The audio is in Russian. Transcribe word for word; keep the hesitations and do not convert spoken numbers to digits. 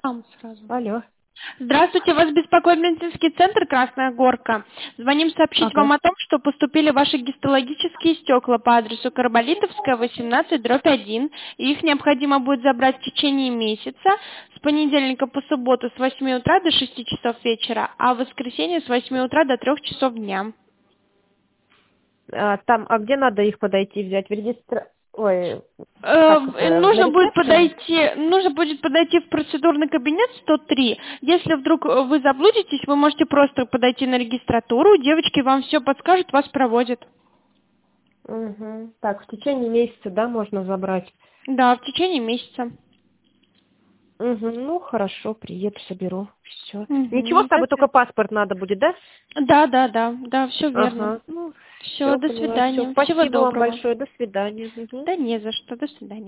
Там сразу. Алло. Здравствуйте, вас беспокоит медицинский центр «Красная Горка». Звоним сообщить вам Ага. о том, что поступили ваши гистологические стекла по адресу Карболитовская, восемнадцать, дробь один. И их необходимо будет забрать в течение месяца с понедельника по субботу с восьми утра до шести часов вечера, а в воскресенье с восьми утра до трех часов дня. А, там, а где надо их подойти взять? В регистра... Ой, Э, как это? На Нужно будет рецепции? подойти, нужно будет подойти в процедурный кабинет сто три. Если вдруг э, вы заблудитесь, вы можете просто подойти на регистратуру, девочки вам все подскажут, вас проводят. Угу. Так, в течение месяца, да, можно забрать? Да, в течение месяца. Угу. Ну, хорошо, приеду, соберу. Все. Ничего, Мгм. с собой только паспорт надо будет, да? Да, да, да, да, все верно. Ага. Ну, Все, все, до поняла. Все. свидания. Всего Спасибо вам доброго. большое. До свидания. Мгм. Да не за что, до свидания.